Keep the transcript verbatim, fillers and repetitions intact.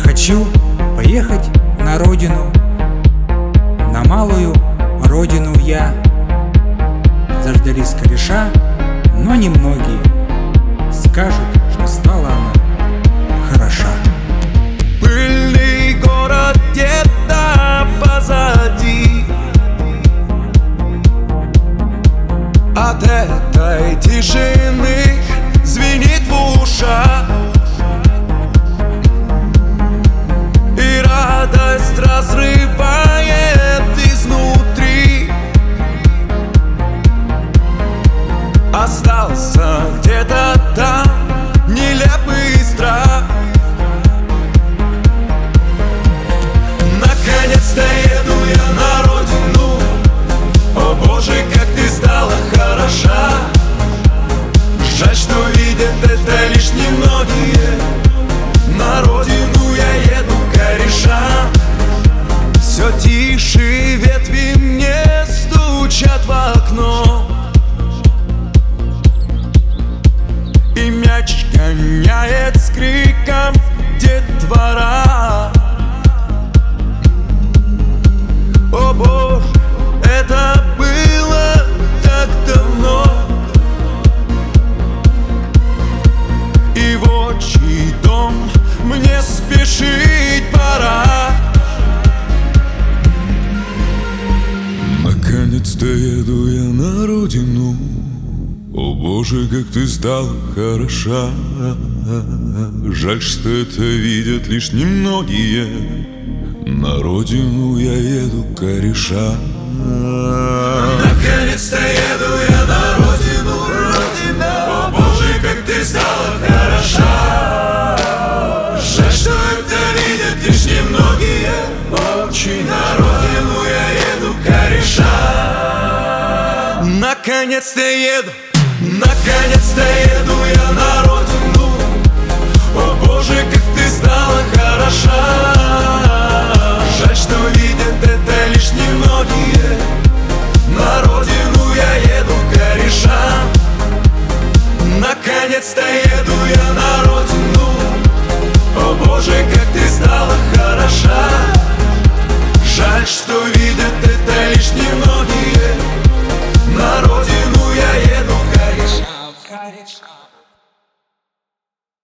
хочу поехать на родину, на малую родину я. Заждались кореша, но немногие скажут, что стала она хороша. Пыльный город где-то позади, от этой тишины звенит в ушах, и радость разрывает изнутри. Остался где-то там нелепый страх. Наконец-то еду я на родину. О боже, как ты стала хороша. Жаль, что видят это лишь немногие. На родину я еду кореша. Все тише ветви мне стучат в окно, и мяч гоняет с криком детвора. О боже, это было так давно, и в отчий дом мне спешить пора. Наконец-то еду я на родину. О боже, как ты стала хороша. Жаль, что это видят лишь немногие. На родину я еду кореша. Наконец-то еду я на родину, родина. О боже, как ты стала хороша. Жаль, что это видят лишь немногие. Очень на родину я еду кореша. Наконец-то еду. Наконец-то